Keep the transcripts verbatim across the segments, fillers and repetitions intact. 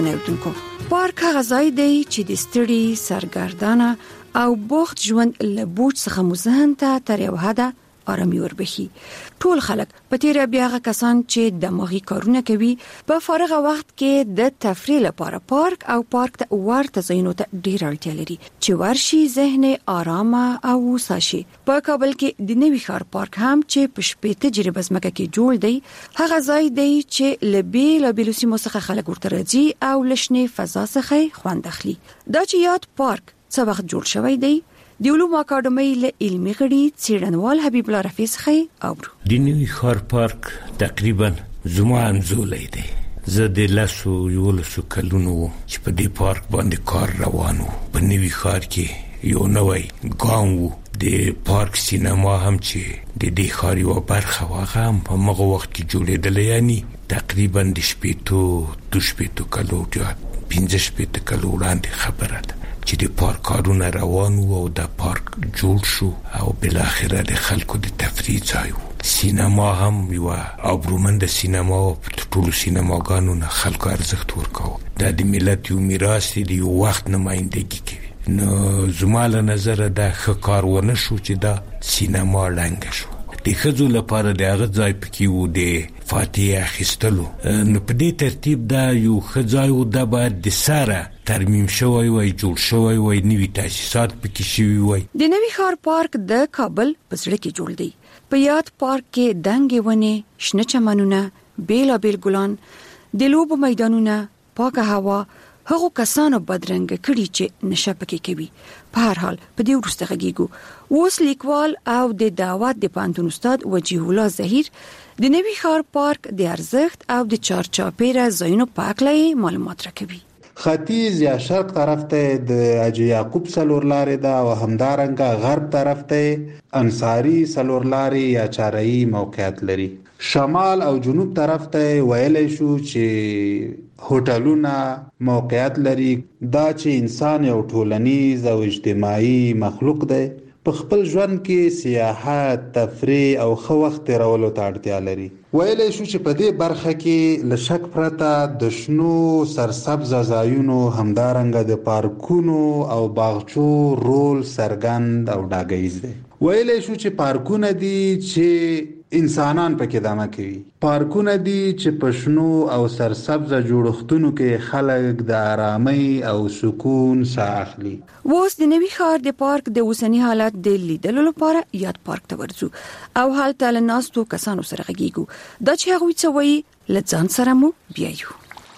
نوردونکو پارک هغه ځای دی چې د ستړي سرګردانه او بوخت ژوند له بوج څخه مو ذهن ته تر یو حده آرامي وربخي. ټول خلک په تیر بیا هغه کسان چې دماغي کارونه کوي په فارغ وخت کې د تفریح لپاره پارک او پارک ته ورته ځایونو ته ډیر اړتیا لري چې ورشي ذهن آرامه او وساشي. په کابل کې د نوي ښار پارک هم چې په شپې تجربه ځمکه کې جوړ دی، هغه ځای دی چې لبي لبي سیمو څخه خلک ورته راځي او لشنې فضا څخه خوند اخلي. دا چې یاد پارک څه وخت جوړ شوی دی د علومو اکاډمۍ له علمي غړي څېړنوال حبیب الله رفیع څخه اورو. د نوي ښار پارک تقریبا زما انځولی دی. زه د لسو یولسو کلونو چې په دې پارک باندې کار روان و. په نوي ښار کې یو نوی ګام و. د پارک سینما هم چې د دې ښار یوه برخه وه هغه هم په همغه وخت کې جوړېدله، یعنې تقریبا د شپېتو دو شپېتو کلو یا پنځه شپېته کلو وړاندې خبره ده چې د پارک کارونه روان وو او د پارک جوړ شو او بالاخره د خلکو د تفریح ځای وو. سینما هم یو ابرومند سینما او ټول سینماګانو نه خلکو ارزښت ورکاوه. دا د ملت یو میراث دی، یو وخت نمایندګي کوي. نو زما له نظره دا ښه کار ونه شو چې دا سینما ړنګه شو. د ښځو لپاره د هغه ځای پکې و د فاتحې اخیستلو. نو په دې ترتیب دا یو ښه ځای و، دا باید د سره ترمیم شوی وای، جوړ شوی وای، نوي تاسیسات پکې شوي وای. د نوي ښار پارک د کابل په زړه کې جوړ دی. په یاد پارک کې دنګې ونې، شنه چمنونه، بیلابیل ګلان، د لوبو میدانونه، پاکه هوا، هغو کسانو بدرنګه کړي چې نشه پکې کوي. په هر حال په دې وروسته غږیږو. اوس لیکوال او د دعوت د پوهنتون استاد وجیه الله ظهیر د نوي ښار پارک د ارزښت او د چارچاپیره ځایونو په اړه معلومات راکوي. ختیځ یا شرق طرف ته د حاجي یعقوب څلور لارې ده او همدارنګه غرب طرف ته انصاری څلور لارې یا چاره‌ای موقعیت لري. شمال او جنوب طرف ته ویلای شو چې هوټلونه موقعیت لري. دا چې انسان یو ټولنیز او اجتماعي مخلوق دی، په خپل ژوند کې سیاحت، تفریح او ښه وخت تېرولو ته اړتیا لري. ویلی شو چې په دې برخه کې له شک پرته د شنو سرسبز ځایونو همدارنګه د پارکونو او باغچو رول څرګند او ډاګیز دی. ویلی شو چې پارکونه دي چې انسانان پکې دمه کوي، پارکونه دي چې په شنو او سرسبز جوړښتونو کې خلک د آرامۍ او سکون ساه اخلي. اوس د نوي ښار د پارک د اوسنی حالت د لیدلو لپاره یاد پارک ته ورځو او هلته له ناستو کسانو سره غږیږو. دا چې هغوی څه وایي له ځان سره مو بیایو.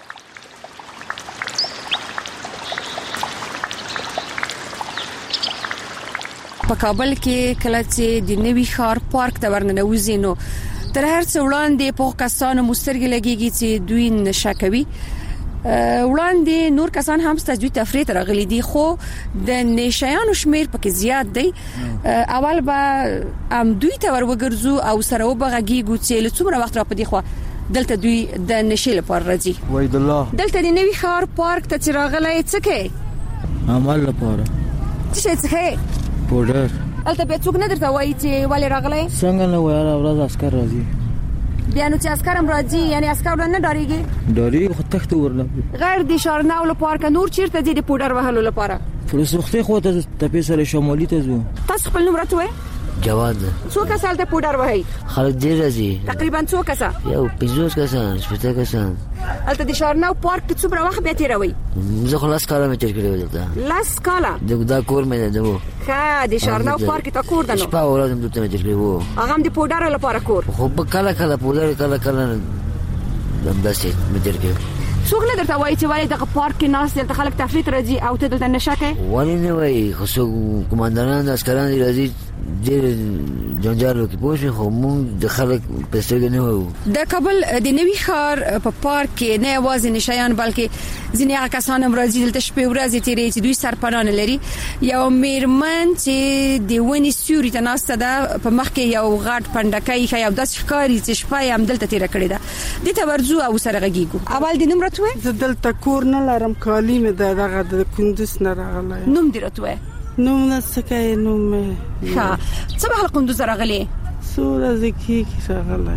په کابل کې کله چې د نوي ښار پارک ته ورننوځي نو تر هر څه وړاندې په کسانو مسترګې لګيږي چې دوی نشه کوي. وړاندې نور کسان هم ستاسو دوی تفریح ته راغلي دي، خو د نشایانو شمیر پکې زیات دی. اول به ام دوی ته وروګرځو او سره وبغږیږو چې له څومره وخت را پدې خو دلته دوی د نشې لپاره راځي. وای د الله دلته د نوي ښار پارک ته چې راغلی څه کوي؟ عمل لپاره. څه څه کوي؟ پودر. البته به څوک نه درته وایي چې ولې راغلی؟ څنګه نه وایي، ورځ عسكر راځي. بیا نو چې عسكر هم راځي، یعنی عسكر نه ډاریږي؟ ډاریږي خو تخت ورنه. غیر د شارناو لپاره نور چیرته ځي د پودر وهلو لپاره؟ فلسفه خو ته تپې سره شمالي ته ځو. تاسو خپل نوم راته وایي؟ جواد. څو کسان ته پودر وهي؟ خلک ډیر راځي. تقریبا څو کسان؟ یو پنځوس کسان، شپږ کسان. البته د شارناو پارک ته څومره وخت به تیروي؟ زه خلاص کاله مې تیر کړی دلته. لاس کاله؟ دا کور مې ده. ښه د شارناو پارک ته کور ده نو؟ شپه ورځ هم دلته مې تیر کړی وو. هغه هم د پودر لپاره کور؟ خو کله کله پودر کله کله دمداسې مې تیر کړی. څوک نه درته وایي چې ولې دغه پارک کې ناست دلته خلک تفریح ته راځي او ته دلته نشه کوې؟ ولې نه وایي، خو څوک قومندانان عسکران دي راځي ډېر جنجال وکړي پوه شوې، خو موږ د خلک په سترګې نه وایو. د کابل د نوي ښار په پارک کې نه یوازې نشایان بلکې ځینې هغه کسان هم راځي دلته شپې ورځې تېروي چې دوی سرپناه نه لري. یو میرمن چې د ونې سیوري ته ناسته ده، په مخ کې یو غټ پنډکی ښایي او داسې ښکاري چې شپه یې همدلته تېره کړې ده. دې ته ورځو او سره غږیږو. اول د نوم راته وایه؟ زه دلته کور نه لرم، کالي مې ده دغه د کندوز نه راغلی. نوم دې راته وایه؟ نوم نه څه کوي، نوم مې ښه. څه مهال کندوز راغلی؟ څو ورځې کېږي راغلی.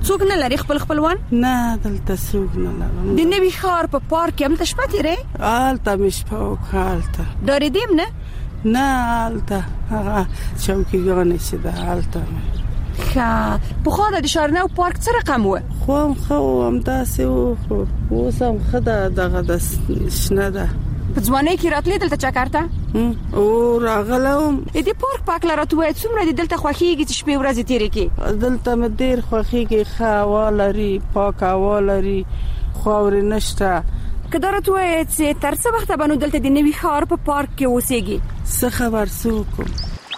څوک نه لري خپل خپلوان؟ نه دلته څوک نه لرم. د نوي ښار په پارک کې هم ته شپه تیرې؟ هلته مې شپه وکړه. هلته ډارېدې هم نه؟ نه هلته هغه چوکیګانې چې ده هلته ښه. پخوا د شارنو پارک څه رقم و؟ خو هم ښه و، همداسې و، خو اوس هم ښه ده، دغه د شنه ده. په ځوانۍ کې راتلې دلته چکر ته؟ او راغلم. د دې پارک په اړه راته وایه څومره دې دلته خوښېږي چې شپې ورځې تېرې کړې؟ دلته مې ډېر خوښېږي، ښه هوا لري، پاک هوا لري، خاورې نشته. که دا راته وایه چې تر څه وخته به نو دلته د نوي ښار په پارک کې اوسېږي؟ څه خبر څه وکړم.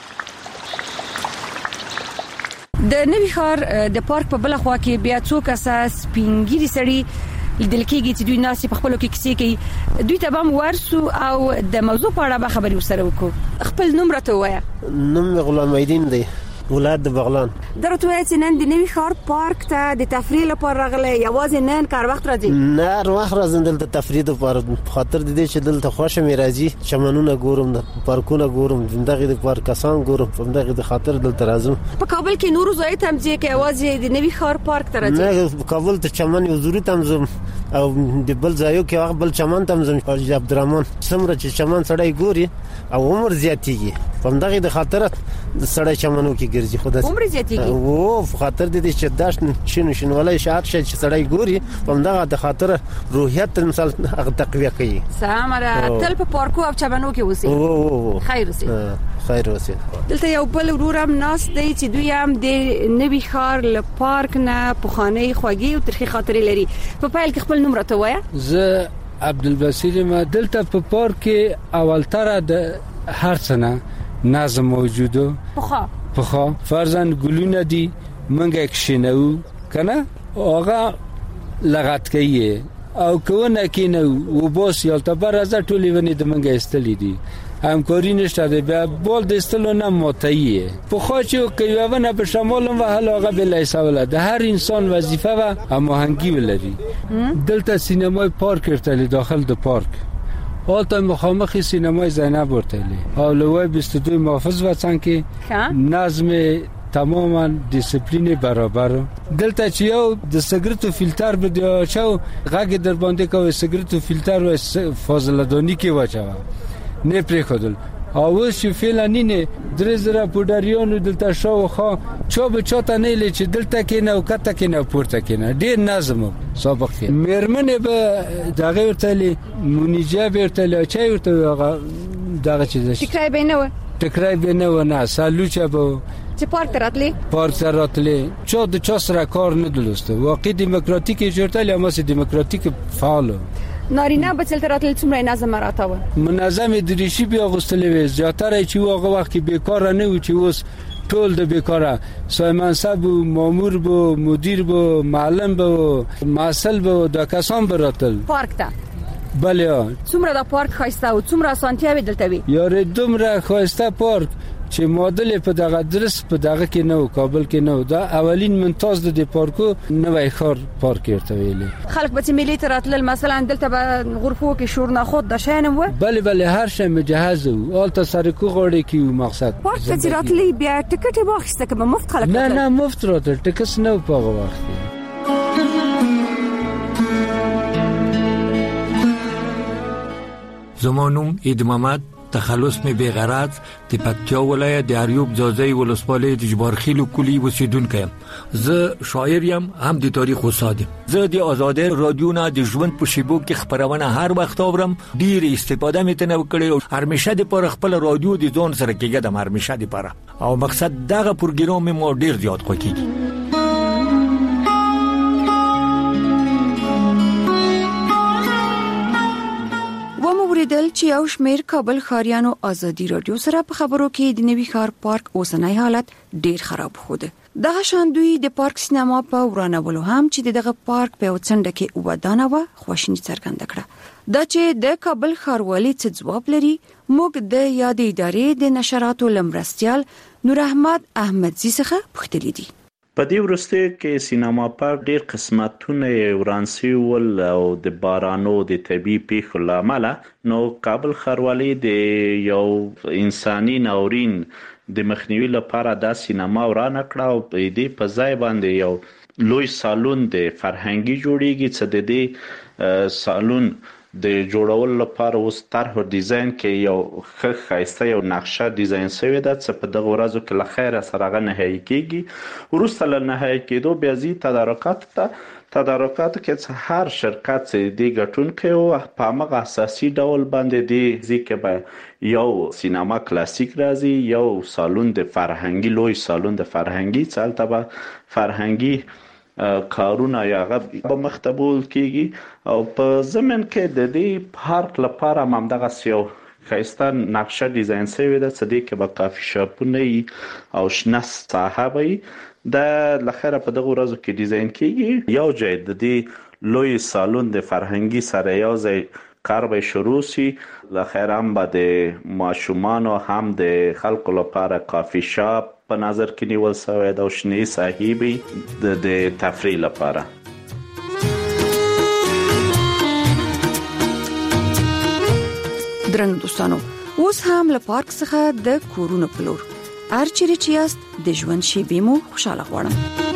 د نوي ښار د پارک په بل خوا کې بیا څو کسه سپین ږیري سړي لیدل کېږي چې دوی ناس په خپلو کې کیسې کوي. دوی ته به هم ورسو او د موضوع په اړه به خبرې ورسره وکړو. خپل نوم راته ووایه. نوم مې غلام الدین دی، ولایت د بغلان. دا راته وایه چې نن د نوي ښار پارک ته د تفریح لپاره راغلی، یوازې نن کار وخت راځي؟ نه هر وخت راځم دلته تفریح لپاره، په خاطر د دې چې دلته خوښه مې راځي، چمنونه ګورم، پارکونه ګورم، دغه د پارک کسان ګورم، په دغه د خاطر دلته راځم. په کابل کې نور ځای ته هم ځي که یوازې د نوي ښار پارک ته راځي؟ نه کابل ته چمن حضوري ته هم ځم او د بل ځایو کې هغه بل چمن ته هم ځم. حاجي عبدالرحمن څومره چې چمن سړی ګوري او عمر زیاتېږي، په دغه د خاطر د سړی چمنو کې ګرځي. خو عمر زیاتېږي او په خاطر د دې چې داش شنو شنولای شهر شي چې سړی ګوري، په دغه د خاطر روحیت مثال هغه تقویه کوي. سمره تل په پارکو او چمنو کې اوسې. او خیر اوسې. خیر اوسې. دلته یو بل ورور هم ناس دی چې دوی هم د نوي ښار له پارک نه پخوانۍ خوږې او ترخې خاطرې لري. په پیل کې خپل نوم راته وایه. زه عبدالبصیر ما. دلته په پارک کې اولتره د هر څه نه نظم موجوده. پخوا پخوا فرزن ګلونه دي منګه کښینو کنه هغه لغت کوي او کوونه کینو و بوس یالته برازه ټولې ونی د منګه استلې دي، همکاری نشته ده، بیا بول د استلو نه ماتایي. پخوا چې کویونه په شمال و هله هغه بلای سواله د هر انسان وظیفه و هماهنګي ولري. دلته سینمای پارک ارتلی داخل د پارک حالتا مخامخ سینمای زینب ورتلی حالوای بیست و دو محافظ وطن که نظم تماما دیسپلین برابر. دلته چې یو د سیګریټو فلټر بده چاو غږ در باندې کوي، سیګریټو فلټر و فاضله دانی کې واچو نه پرې خدل اوس چې فعلانی نه درې زره پودریانو دلته شاو خو چا به چاته نه لې چې دلته کې نه وکټه کې نه پورته کې نه ډیر نظم سابق کې مرمنه به دغه ورتلی مونیجه ورتلی چا ورته دغه چیز ټکرای به نه و ټکرای به نه و نه سالوچه به چې پارک راتلی پارک راتلی چا د چا سره کار نه دلسته واقعي دیموکراتیک جوړتلی اما سي دیموکراتیک فعال نارینه به چلته راتل څومره نظم راته و منظم دریشي بیا غوستلې وې زیاتره چې هغه وخت کې بیکار نه و چې اوس ټول د بیکاره سوی منصب و مامور بو مدیر بو معلم بو مسئول بو دا کسان براتل پارک ته بله څومره دا پارک خاصه او څومره اسانتیاوي دلته وي یاره دومره خاصه پارک چې مودل په دغه درس په دغه کې نو کابل کې نو دا اولین منتاز د پارکو نوې خار پارک ورته ویلې خلک به ملي تراتل مثلا دلته به غرفو کې شور نه خود د شینم و بله بله هر شی مجهز او الته سرکو غوړي کې مقصد پارک ته راتلی بیا ټیکټ واخیسته که مفت خلک نه نه مفت راتل ټیکټ نه په هغه وخت زمانوم اید محمد تخلص می بیغرض د پکتیا ولایت د اریوب ځاځي ولسوالۍ د جبارخیل کلی اوسیدونکو یم. زه شاعر یم هم د تاریخ استاد یم. زه د آزاد رادیو نه د ژوند په شیبو کې خبرونه هر وخت اورم. ډیر استفاده مې تنه وکړې او هرمشه د پر خپل رادیو د ځون سره کېږم هرمشه د پر او مقصد دغه پروګرام مې ډیر زیات خوښیږي. وریدل چې یو شمیر کابل ښاریانو ازادي رادیو سره په خبرو کې د نوي ښار پارک اوسنۍ حالت ډیر خراب خوده. دغه شان دوی د پارک سینما په ورانولو هم چې دغه پارک په وڅنډه کې ودانه و خوشنی څرګنده کړه. دا چې د کابل ښاروالۍ څه ځواب لري موږ د یاد ادارې د نشراتو لمرستيال نور احمد احمدزي څخه پوښتلې دي. په دې ورسته کې سینما پارک ډېر قسمتونه ورانسي ول او د بارانو د طبي پیښو لامل نو کابل ښاروالۍ د یو انساني ناورین د مخنیوي لپاره د سینما ورانه کړه او په دې په ځای باندې یو لوی سالون د فرهنګي جوړیږي چې د دې سالون د جوړول لپاره اوس طرح ډیزاین کې یو ښه ښایسته یو نقشه ډیزاین شوې ده چې په دغه ورځو کې له خیره سره هغه نهایي کېږي. وروسته له نهایي کېدو بیا ځي تدارکاتو ته تدارکاتو کې چې هر شرکت چې دې ګټونکی و په همغه اساسي ډول باندې دې ځي کې به یو سینما کلاسیک راځي، یو سالون د فرهنګي لوی سالون د فرهنګي چې هلته به فرهنګي کارونه یا غب په مختبول کېږي او په ضمن کې د دې پارک لپاره هم دغه یو ښایسته نقشه ډیزاین شوې ده چې دې کې به کافي شاپونه وي او شنه ساحه به وي. د لخره په دغه ورځو کې ډیزاین کېږي. یو ځای د دې لوی سالون د فرهنګي سره یو ځای کار به شروع شي. لخره هم به د ماشومانو هم د خلکو لپاره کافي شاپ په نظر کې نیول شوی د شنې صاحبي د تفریح لپاره. درنو دوستانو، اوس هم له پارک څخه د کورونو په لور ارچری چیاست د ژوند شیبې مو خوشاله غواړم.